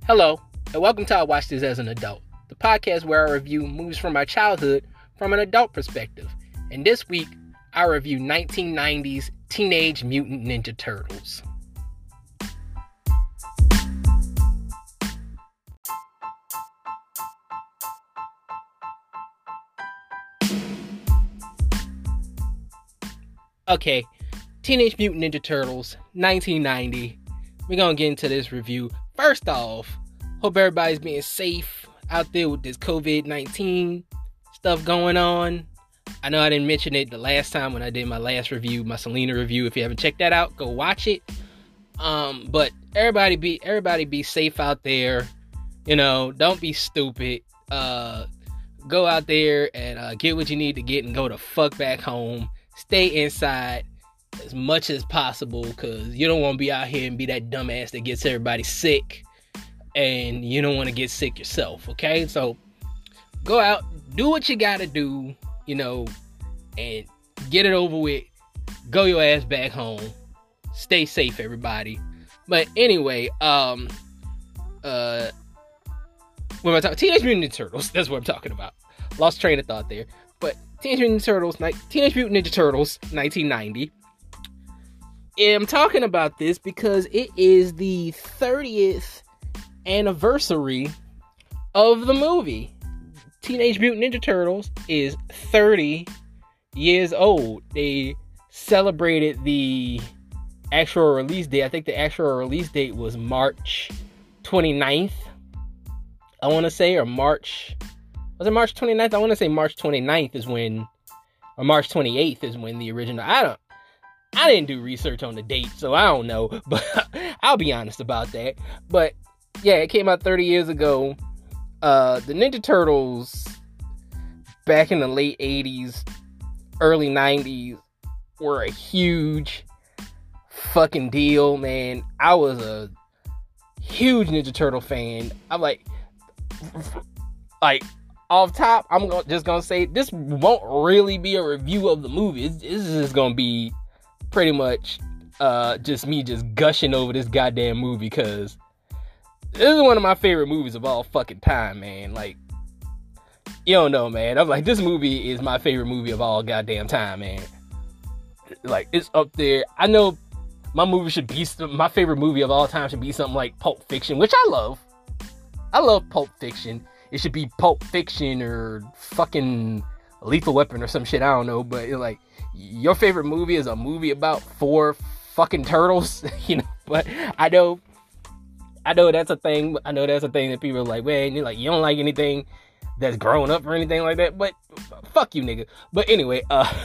Hello, and welcome to I Watch This as an Adult, the podcast where I review movies from my childhood from an adult perspective. And this week, I review 1990's Teenage Mutant Ninja Turtles. Okay, Teenage Mutant Ninja Turtles, 1990. We're gonna get into this review. First off, hope everybody's being safe out there with this COVID-19 stuff going on. I know I didn't mention it the last time when I did my last review, my Selena review. If you haven't checked that out, go watch it. But everybody be safe out there. You know, don't be stupid. Go out there and get what you need to get and go the fuck back home. Stay inside as much as possible, because you don't want to be out here and be that dumbass that gets everybody sick, and you don't want to get sick yourself, okay? So go out, do what you gotta do, you know, and get it over with. Go your ass back home. Stay safe, everybody. But anyway, what am I talking? Teenage Mutant Ninja Turtles. That's what I'm talking about. Lost train of thought there. But Teenage Mutant Ninja Turtles, 1990. And I'm talking about this because it is the 30th anniversary of the movie. Teenage Mutant Ninja Turtles is 30 years old. They celebrated the actual release date. I think the actual release date was March 29th. I want to say, or March... Was it March 29th? I want to say March 29th is when... Or March 28th is when the original... I didn't do research on the date, so I don't know, but I'll be honest about that. But yeah, it came out 30 years ago. The Ninja Turtles back in the late 80s, early 90s were a huge fucking deal, man. I was a huge Ninja Turtle fan. I'm like off top, just gonna say this won't really be a review of the movie. This is just gonna be pretty much just me just gushing over this goddamn movie, because this is one of my favorite movies of all fucking time, man. Like, you don't know, man. I'm like, this movie is my favorite movie of all goddamn time, man. Like, it's up there. I know my favorite movie of all time should be something like Pulp Fiction, which I love. I love Pulp Fiction. It should be Pulp Fiction or fucking Lethal Weapon or some shit, I don't know, but it's like, your favorite movie is a movie about 4 fucking turtles, you know. But I know that's a thing. I know that's a thing that people are like, man, you're like, you don't like anything that's grown up or anything like that. But fuck you, nigga. But anyway,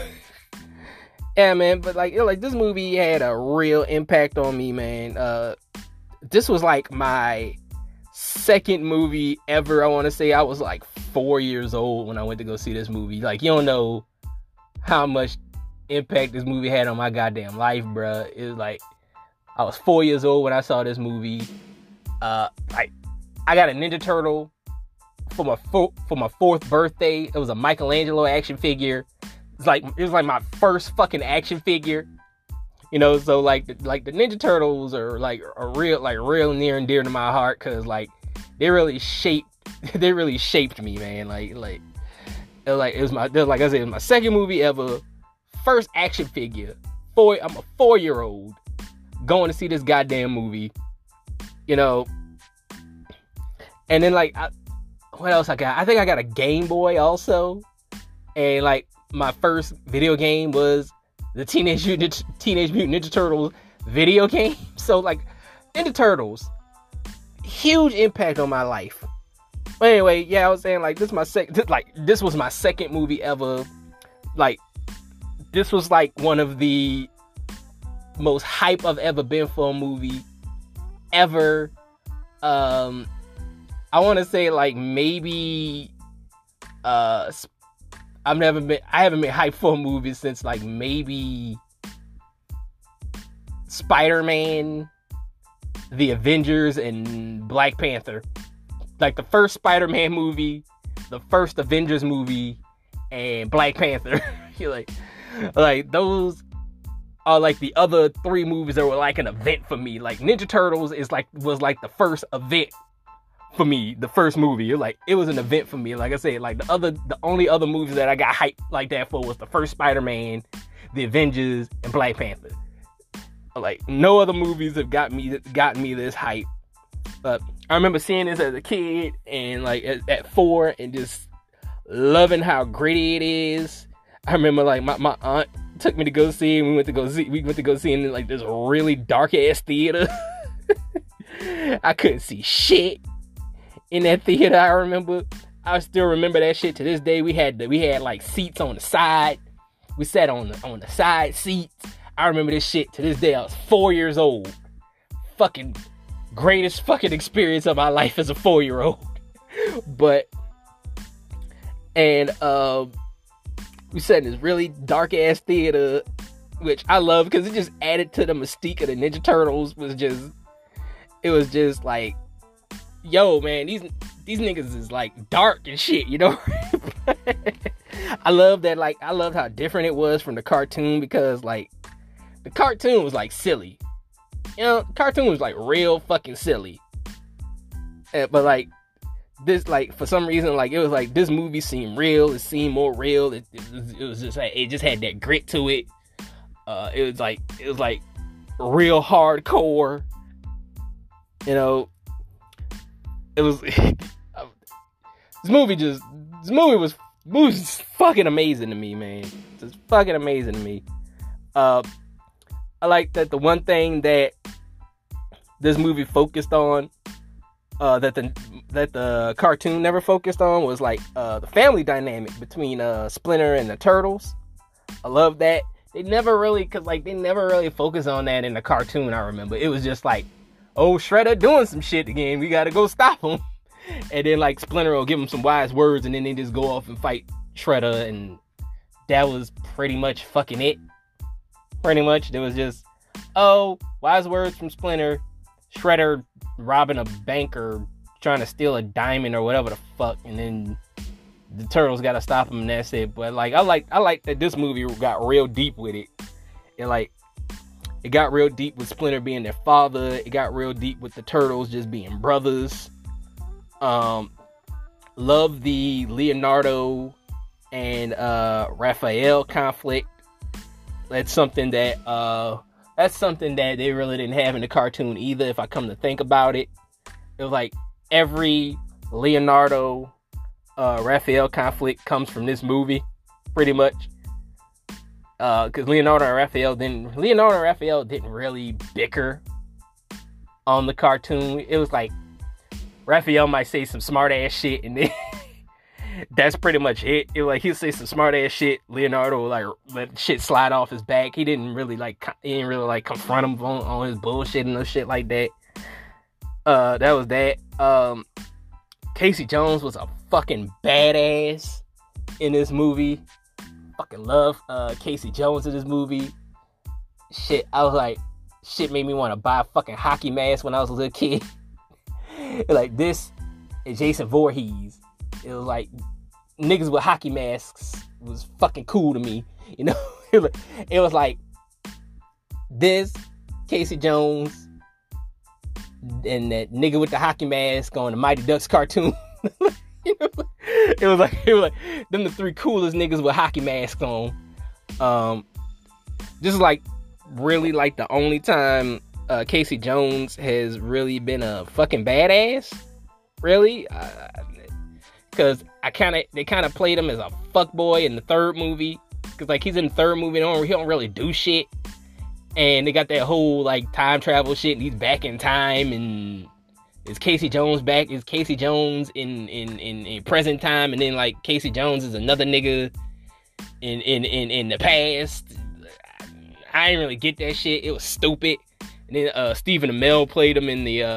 yeah, man. But like this movie had a real impact on me, man. This was like my second movie ever. I want to say I was like 4 years old when I went to go see this movie. Like, you don't know how much impact this movie had on my goddamn life, bruh. It was like, I was 4 years old when I saw this movie. I got a Ninja Turtle for my 4th birthday. It was a Michelangelo action figure. It was like my first fucking action figure. You know, so like the Ninja Turtles are real near and dear to my heart, because like they really shaped me, man. It was my second movie ever. First action figure. I'm a 4-year-old going to see this goddamn movie, you know. And then what else I got? I think I got a Game Boy also, and like my first video game was the Teenage Mutant Ninja Turtles video game. So like, Ninja Turtles, huge impact on my life. But anyway, yeah, I was saying like this was my second movie ever. Like, this was like one of the most hype I've ever been for a movie ever. I want to say like maybe I haven't been hyped for a movie since like maybe Spider-Man, The Avengers, and Black Panther. Like the first Spider-Man movie, the first Avengers movie, and Black Panther. You're like those are like the other 3 movies that were like an event for me. Like Ninja Turtles was like the first event for me. The first movie, it was an event for me. Like I said, like the only other movies that I got hyped like that for was the first Spider-Man, the Avengers, and Black Panther. Like no other movies have gotten me this hype. But I remember seeing this as a kid and like at 4 and just loving how gritty it is. I remember like my aunt took me to go see it. We went to go see it in like this really dark ass theater. I couldn't see shit in that theater. I still remember that shit to this day. We had like seats on the side. We sat on the side seats. I remember this shit to this day. I was 4 years old. Fucking greatest fucking experience of my life as a 4-year-old. We sat in this really dark ass theater, which I love because it just added to the mystique of the Ninja Turtles. It was just like, yo, man, these niggas is like dark and shit, you know? I loved how different it was from the cartoon, because like the cartoon was like silly. You know, the cartoon was like real fucking silly. But like this, like for some reason, like it was like this movie seemed real. It seemed more real. It was just like, it just had that grit to it. It was like real hardcore. You know, it was this movie was fucking amazing to me, man. Just fucking amazing to me. I like that the one thing that this movie focused on, that the cartoon never focused on, was like the family dynamic between Splinter and the Turtles. I love that. They never really focus on that in the cartoon. I remember it was just like, oh, Shredder doing some shit again. We gotta go stop him. And then like Splinter will give him some wise words, and then they just go off and fight Shredder, and that was pretty much fucking it. Pretty much, there was just, oh, wise words from Splinter, Shredder robbing a bank or trying to steal a diamond or whatever the fuck, and then the Turtles gotta stop him, and that's it. But like, I like that this movie got real deep with it. It got real deep with Splinter being their father. It got real deep with the Turtles just being brothers. Love the Leonardo and Raphael conflict. That's something that they really didn't have in the cartoon either, if I come to think about it. It was like every Leonardo Raphael conflict comes from this movie, pretty much. Because Leonardo and Raphael didn't really bicker on the cartoon. It was like Raphael might say some smart ass shit, and then that's pretty much it. It was like he'll say some smart ass shit. Leonardo would like let shit slide off his back. He didn't really confront him on his bullshit and no shit like that. That was that. Casey Jones was a fucking badass in this movie. Fucking love Casey Jones in this movie. Shit, I was like, shit made me want to buy a fucking hockey mask when I was a little kid. Like this and Jason Voorhees. It was like niggas with hockey masks was fucking cool to me. You know, it was like this, Casey Jones, and that nigga with the hockey mask on the Mighty Ducks cartoon. You know, it was like them the three coolest niggas with hockey masks on. Just like really like the only time Casey Jones has really been a fucking badass. Really, because they kind of played him as a fuckboy in the third movie. Because like he's in the third movie, he don't really do shit. And they got that whole like time travel shit, and he's back in time, and is Casey Jones back? Is Casey Jones in present time, and then like Casey Jones is another nigga in the past? I didn't really get that shit. It was stupid. And then Stephen Amell played him in the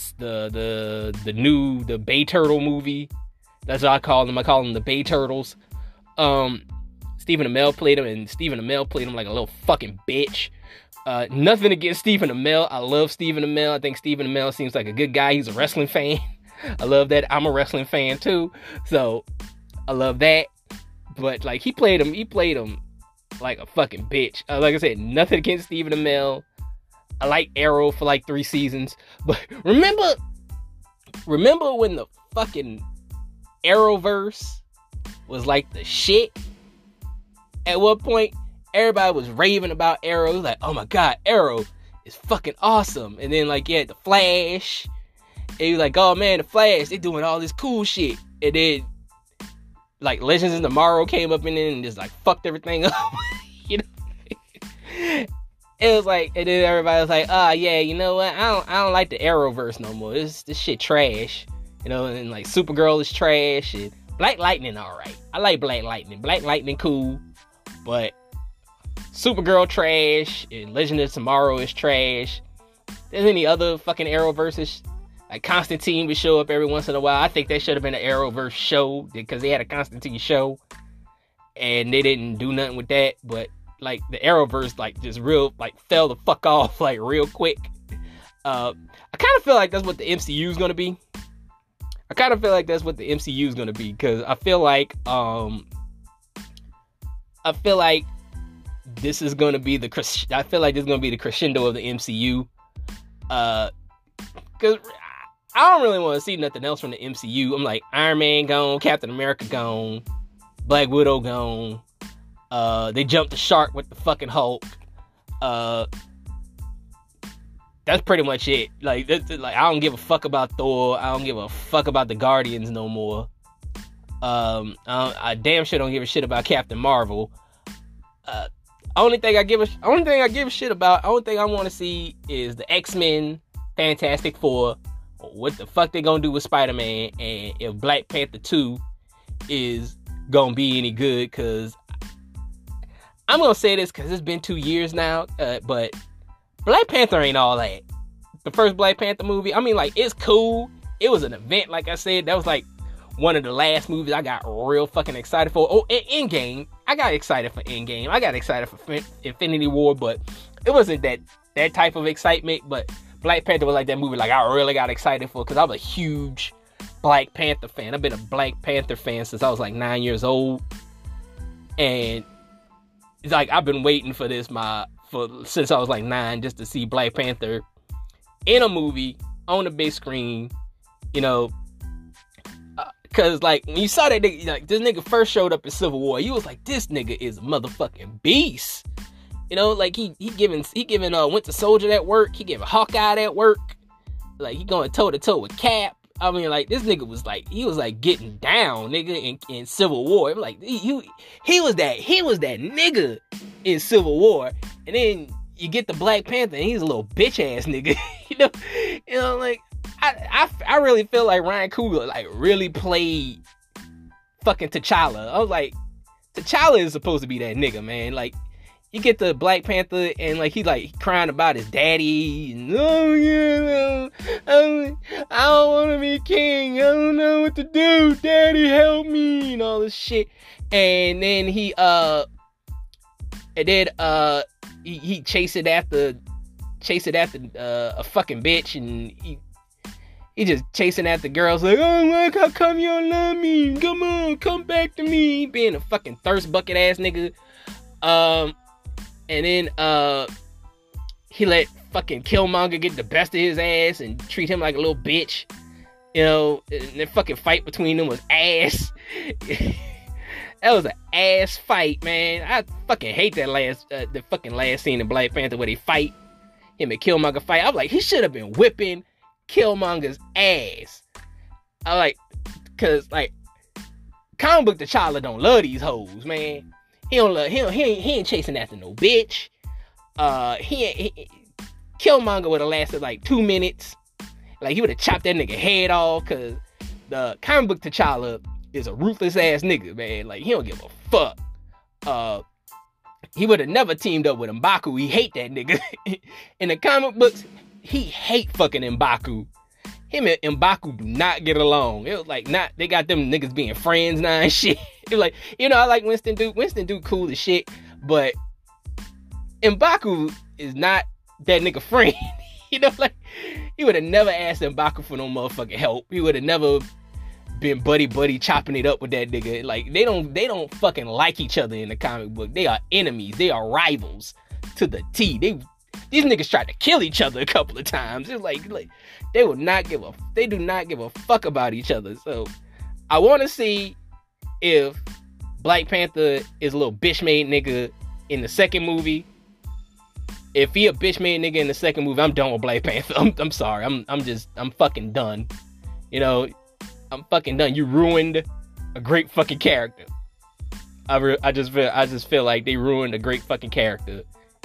new Bay Turtle movie. That's what I call them. I call them the Bay Turtles. Stephen Amell played him, and Stephen Amell played him like a little fucking bitch. Nothing against Stephen Amell. I love Stephen Amell. I think Stephen Amell seems like a good guy. He's a wrestling fan. I love that. I'm a wrestling fan too. So I love that. But like he played him like a fucking bitch. Like I said, nothing against Stephen Amell. I like Arrow for like 3 seasons. But remember remember when the fucking Arrowverse was like the shit? At one point, everybody was raving about Arrow. Like, oh my god, Arrow is fucking awesome. And then, like, yeah, the Flash. And he was like, oh man, the Flash, they doing all this cool shit. And then, like, Legends of Tomorrow came up in it and just, like, fucked everything up. You know? It was like, and then everybody was like, yeah, you know what? I don't like the Arrowverse no more. This shit trash. You know, and like Supergirl is trash, and Black Lightning alright. I like Black Lightning. Black Lightning cool, but Supergirl trash, and Legend of Tomorrow is trash. There's any other fucking Arrowverses? Like Constantine would show up every once in a while. I think that should have been an Arrowverse show, because they had a Constantine show, and they didn't do nothing with that. But like the Arrowverse, like just real, like fell the fuck off like real quick. I kind of feel like that's what the MCU is gonna be. Because I feel like this is gonna be the crescendo of the MCU. Because I don't really want to see nothing else from the MCU. I'm like, Iron Man gone, Captain America gone, Black Widow gone. They jumped the shark with the fucking Hulk. That's pretty much it. Like, I don't give a fuck about Thor. I don't give a fuck about the Guardians no more. I damn sure don't give a shit about Captain Marvel. Only thing I want to see is the X-Men, Fantastic Four. What the fuck they gonna do with Spider-Man, and if Black Panther 2 is gonna be any good, because I'm gonna say this because it's been 2 years now, but Black Panther ain't all that. The first Black Panther movie, I mean, like, it's cool. It was an event, like I said. That was like one of the last movies I got real fucking excited for. Oh, Endgame. I got excited for Endgame. I got excited for Infinity War, but it wasn't that type of excitement. But Black Panther was like that movie like I really got excited for, because I'm a huge Black Panther fan. I've been a Black Panther fan since I was like 9 years old. And it's like I've been waiting for this since I was like 9, just to see Black Panther in a movie on the big screen, you know. Cause like when you saw that nigga, like this nigga first showed up in Civil War, you was like, this nigga is a motherfucking beast. You know, like he giving Winter Soldier that work, he giving Hawkeye that work, like he going toe to toe with Cap. I mean, like this nigga was like, he was like getting down, nigga, in Civil War. Like he was that nigga in Civil War, and then you get the Black Panther, and he's a little bitch ass nigga. you know, like I really feel like Ryan Coogler like really played fucking T'Challa. I was like, T'Challa is supposed to be that nigga, man. Like, you get the Black Panther, and like he like crying about his daddy, and oh yeah, I don't want to be king. I don't know what to do. Daddy, help me, and all this shit. And then he chasing after a fucking bitch, and he just chasing after girls like, oh look, how come you don't love me? Come on, come back to me. Being a fucking thirst bucket ass nigga. And then he let fucking Killmonger get the best of his ass and treat him like a little bitch. You know, and the fucking fight between them was ass. That was an ass fight, man. I fucking hate that the fucking last scene in Black Panther where they fight. Him and Killmonger fight. I was like, he should have been whipping Killmonger's ass. I like, cause like, comic book T'Challa don't love these hoes, man. He ain't chasing after no bitch. Killmonger would have lasted like 2 minutes. Like, he would have chopped that nigga head off, cause the comic book T'Challa is a ruthless ass nigga, man. Like, he don't give a fuck. He would have never teamed up with M'Baku. He hate that nigga. In the comic books, he hate fucking M'Baku. Him and M'Baku do not get along. It was like, they got them niggas being friends now and shit. It was like, you know, I like Winston Duke. Winston Duke cool as shit, but M'Baku is not that nigga friend. You know, like, he would have never asked M'Baku for no motherfucking help. He would have never been buddy chopping it up with that nigga. Like, they don't fucking like each other in the comic book. They are enemies. They are rivals to the T. These niggas tried to kill each other a couple of times. It's like they do not give a fuck about each other. So I want to see if Black Panther is a little bitch made nigga in the second movie. If he a bitch made nigga in the second movie, I'm done with Black Panther. I'm sorry. I'm fucking done. You know, I'm fucking done. You ruined a great fucking character. I just feel like they ruined a great fucking character.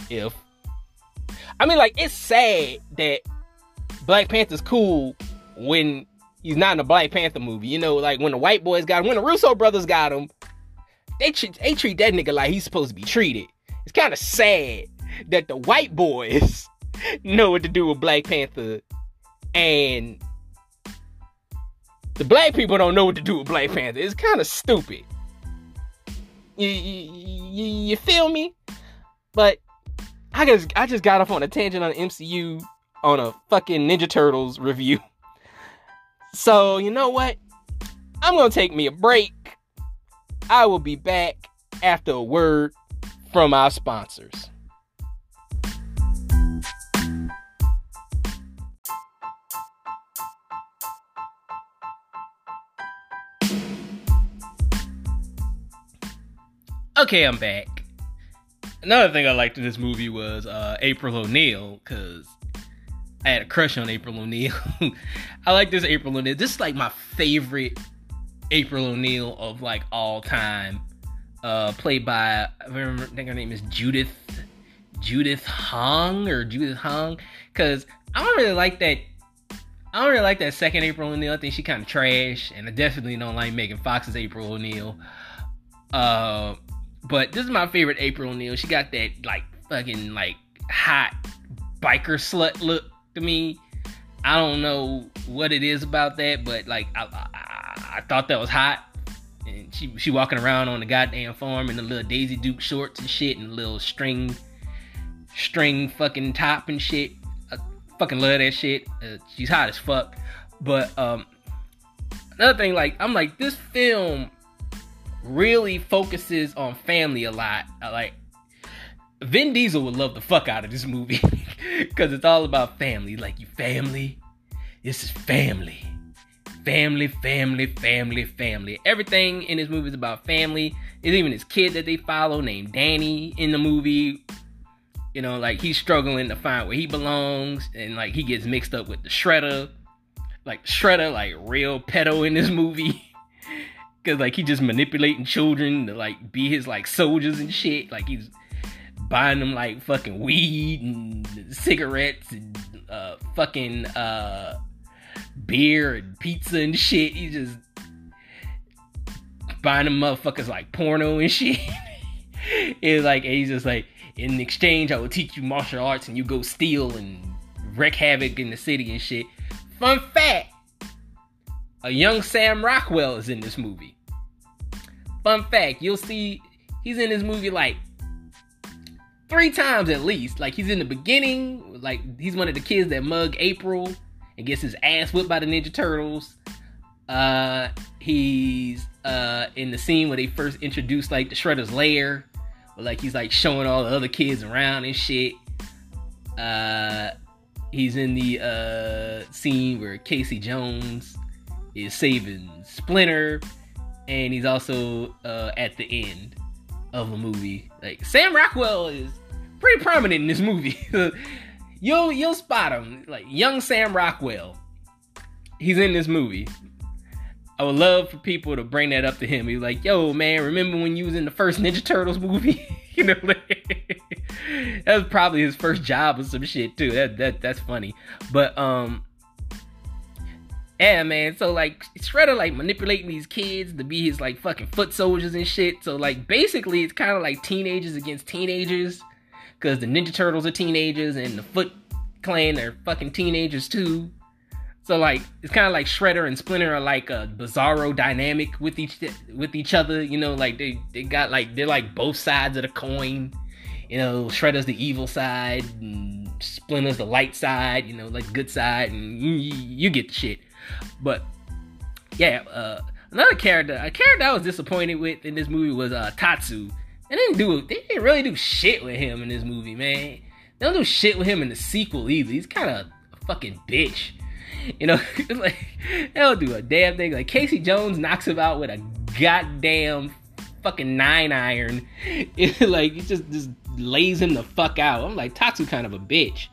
It's sad that Black Panther's cool when he's not in a Black Panther movie. You know, like when the white boys got him, when the Russo brothers got him, they treat that nigga like he's supposed to be treated. It's kind of sad that the white boys know what to do with Black Panther, and the black people don't know what to do with Black Panther. It's kind of stupid. You feel me? But I just got off on a tangent on the MCU on a fucking Ninja Turtles review. So, you know what? I'm going to take me a break. I will be back after a word from our sponsors. Okay, I'm back. Another thing I liked in this movie was April O'Neil, because I had a crush on April O'Neil. I like this April O'Neil. This is like my favorite April O'Neil of like all time. Played by, I think her name is Judith Hong. Because I don't really like that second April O'Neil. I think she kind of trash, and I definitely don't like Megan Fox's April O'Neil. But this is my favorite April O'Neil. She got that like fucking like hot biker slut look to me. I don't know what it is about that, but like I thought that was hot. And she walking around on the goddamn farm in the little Daisy Duke shorts and shit, and a little string fucking top and shit. I fucking love that shit. She's hot as fuck. But another thing, like I'm like, this film really focuses on family a lot. Like Vin Diesel would love the fuck out of this movie because it's all about family. Like, you family, this is family. Family. Everything in this movie is about family. There's even this kid that they follow named Danny in the movie. You know, like he's struggling to find where he belongs, and like he gets mixed up with the Shredder. Like Shredder, like real pedo in this movie. Cause like he just manipulating children to like be his like soldiers and shit. Like he's buying them like fucking weed and cigarettes and fucking beer and pizza and shit. He's just buying them motherfuckers like porno and shit. It's like, and he's just like, in exchange I will teach you martial arts and you go steal and wreak havoc in the city and shit. Fun fact, a young Sam Rockwell is in this movie. Fun fact, you'll see he's in this movie like 3 times at least. Like he's in the beginning, like he's one of the kids that mug April and gets his ass whipped by the Ninja Turtles. He's in the scene where they first introduced like the Shredder's lair, where like he's like showing all the other kids around and shit. He's in the scene where Casey Jones is saving Splinter. And he's also at the end of the movie. Like Sam Rockwell is pretty prominent in this movie. You'll spot him. Like young Sam Rockwell. He's in this movie. I would love for people to bring that up to him. He's like, yo man, remember when you was in the first Ninja Turtles movie? You know, like, that was probably his first job or some shit too. That's funny. But yeah, man, so like Shredder like manipulating these kids to be his like fucking foot soldiers and shit. So like basically it's kind of like teenagers against teenagers, because the Ninja Turtles are teenagers and the Foot Clan are fucking teenagers too. So like it's kind of like Shredder and Splinter are like a bizarro dynamic with each other. You know, like they got like, they're like both sides of the coin. You know, Shredder's the evil side and Splinter's the light side. You know, like good side, and you get the shit. But yeah, a character I was disappointed with in this movie was Tatsu. They didn't really do shit with him in this movie, man. They don't do shit with him in the sequel either. He's kind of a fucking bitch. You know, it's like, they don't do a damn thing. Like, Casey Jones knocks him out with a goddamn fucking 9-iron. Like, he just lays him the fuck out. I'm like, Tatsu kind of a bitch.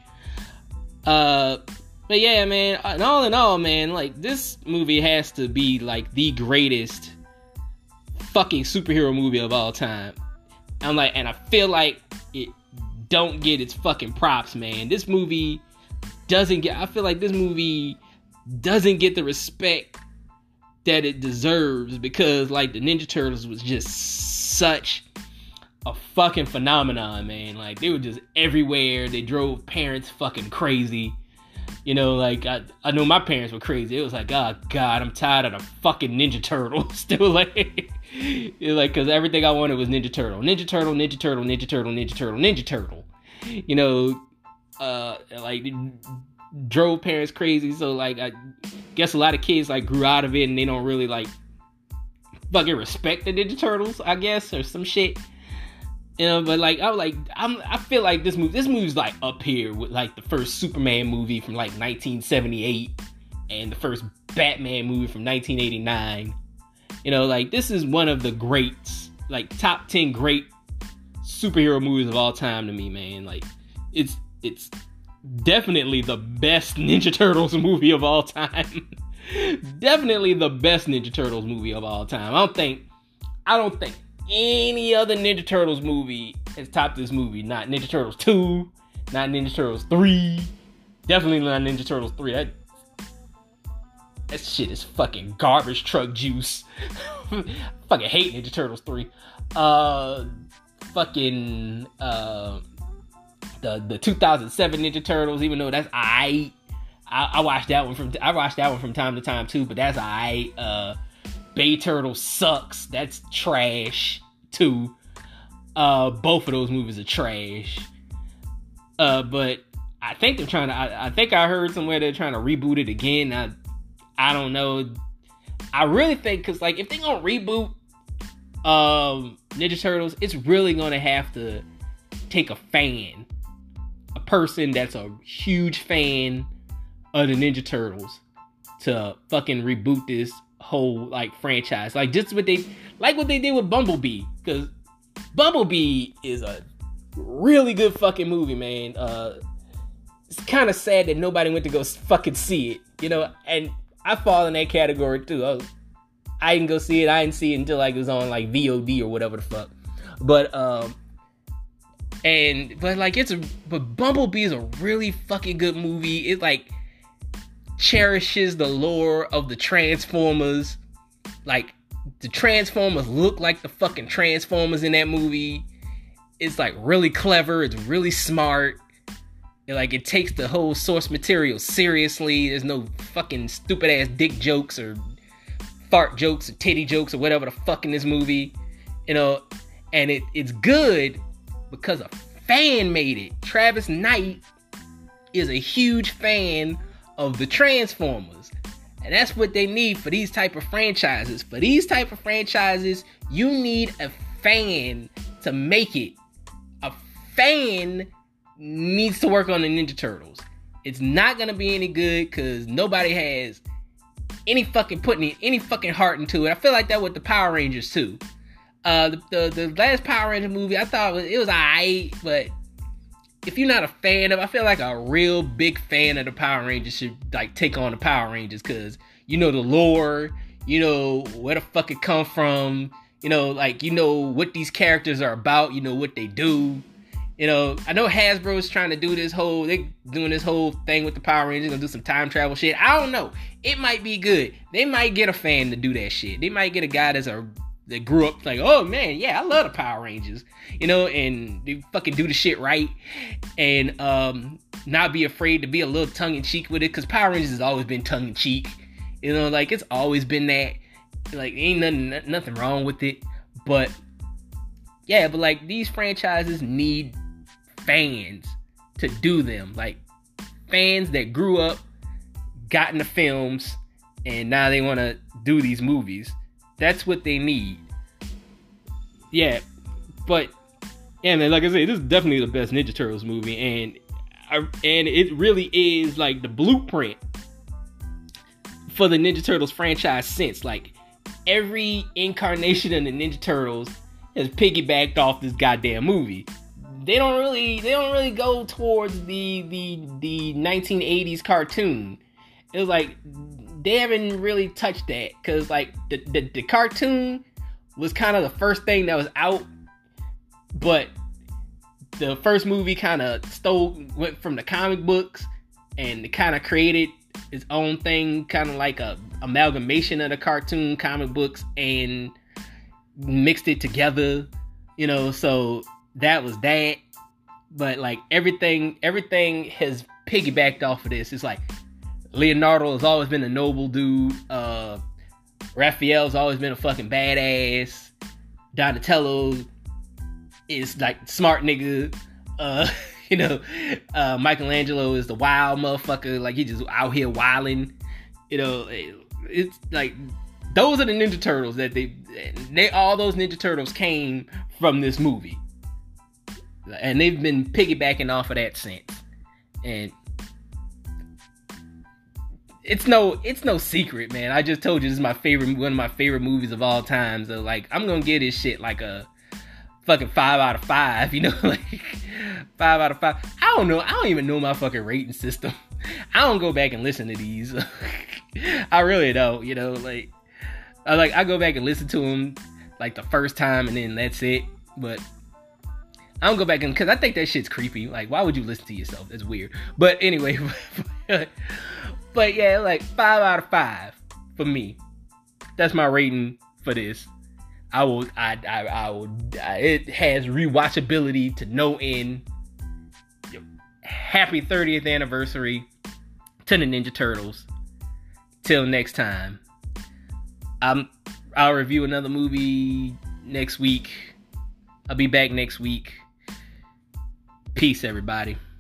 But yeah, man, all in all, man, like, this movie has to be, like, the greatest fucking superhero movie of all time. I'm like, and I feel like it don't get its fucking props, man. This movie I feel like this movie doesn't get the respect that it deserves, because, like, the Ninja Turtles was just such a fucking phenomenon, man. Like, they were just everywhere. They drove parents fucking crazy. You know, like, I know my parents were crazy. It was like, oh God, I'm tired of the fucking Ninja Turtles. Still like, because everything I wanted was Ninja Turtle. Ninja Turtle, Ninja Turtle, Ninja Turtle, Ninja Turtle, Ninja Turtle. You know, like, drove parents crazy. So, like, I guess a lot of kids, like, grew out of it, and they don't really, like, fucking respect the Ninja Turtles, I guess, or some shit. You know, but, like, I feel like this movie's, like, up here with, like, the first Superman movie from, like, 1978 and the first Batman movie from 1989. You know, like, this is one of the greats, like, top 10 great superhero movies of all time to me, man. Like, it's definitely the best Ninja Turtles movie of all time. Definitely the best Ninja Turtles movie of all time. I don't think any other Ninja Turtles movie has topped this movie. Not Ninja Turtles 2, not Ninja Turtles 3, definitely not Ninja Turtles 3. That shit is fucking garbage truck juice. Fucking hate Ninja Turtles 3. The 2007 Ninja Turtles, even though that's I watched that one from time to time too, but that's Bay Turtle sucks. That's trash too. Both of those movies are trash. But I think they're trying to. I think I heard somewhere they're trying to reboot it again. I don't know. I really think, because, like, if they're gonna reboot Ninja Turtles, it's really gonna have to take a person that's a huge fan of the Ninja Turtles to fucking reboot this whole, like, franchise. Like, just what they did with Bumblebee, because Bumblebee is a really good fucking movie, man. It's kind of sad that nobody went to go fucking see it, you know, and I fall in that category too. I didn't go see it. I didn't see it until, like, it was on, like, VOD or whatever the fuck. But Bumblebee is a really fucking good movie. It, like, cherishes the lore of the Transformers. Like, the Transformers look like the fucking Transformers in that movie. It's, like, really clever. It's really smart. Like, it takes the whole source material seriously. There's no fucking stupid ass dick jokes or fart jokes or titty jokes or whatever the fuck in this movie, you know. And it's good because a fan made it. Travis Knight is a huge fan of the Transformers, and that's what they need for these type of franchises. For these type of franchises, you need a fan to make it. A fan needs to work on the Ninja Turtles. It's not gonna be any good because nobody has any fucking putting any fucking heart into it. I feel like that with the Power Rangers too. The last Power Ranger movie, I thought it was alright, but if you're not a fan of, I feel like a real big fan of the Power Rangers should, like, take on the Power Rangers, because you know the lore, you know where the fuck it come from, you know, like, you know what these characters are about, you know what they do. You know, I know Hasbro is trying to do they doing this whole thing with the Power Rangers, gonna do some time travel shit. I don't know. It might be good. They might get a fan to do that shit. They might get a guy that grew up like, oh man, yeah, I love the Power Rangers, you know, and they fucking do the shit right, and not be afraid to be a little tongue-in-cheek with it, because Power Rangers has always been tongue-in-cheek, you know, like, it's always been that, like, ain't nothing wrong with it. But yeah, but, like, these franchises need fans to do them, like, fans that grew up, got into films, and now they want to do these movies. That's what they need. Yeah, but Yeah, man, like I said, this is definitely the best Ninja Turtles movie, and it really is like the blueprint for the Ninja Turtles franchise since. Like, every incarnation of the Ninja Turtles has piggybacked off this goddamn movie. They don't really go towards the 1980s cartoon. It was like they haven't really touched that, because like the cartoon was kind of the first thing that was out, but the first movie kind of went from the comic books, and it kind of created its own thing, kind of like a amalgamation of the cartoon, comic books, and mixed it together, you know. So that was that. But like everything has piggybacked off of this. It's like Leonardo has always been a noble dude. Raphael's always been a fucking badass. Donatello is like smart nigga. You know, Michelangelo is the wild motherfucker. Like, he just out here wilding. You know, it's like those are the Ninja Turtles that they all those Ninja Turtles came from this movie, and they've been piggybacking off of that since. And it's no secret, man. I just told you this is one of my favorite movies of all time. So like, I'm gonna give this shit like a fucking 5 out of 5, you know, like 5 out of 5. I don't know. I don't even know my fucking rating system. I don't go back and listen to these. I really don't, you know, like I go back and listen to them like the first time, and then that's it. But I don't go back and, because I think that shit's creepy. Like, why would you listen to yourself? That's weird. But anyway, but yeah, like 5 out of 5 for me. That's my rating for this. I will. It has rewatchability to no end. Happy 30th anniversary to the Ninja Turtles. Till next time. I'll review another movie next week. I'll be back next week. Peace, everybody.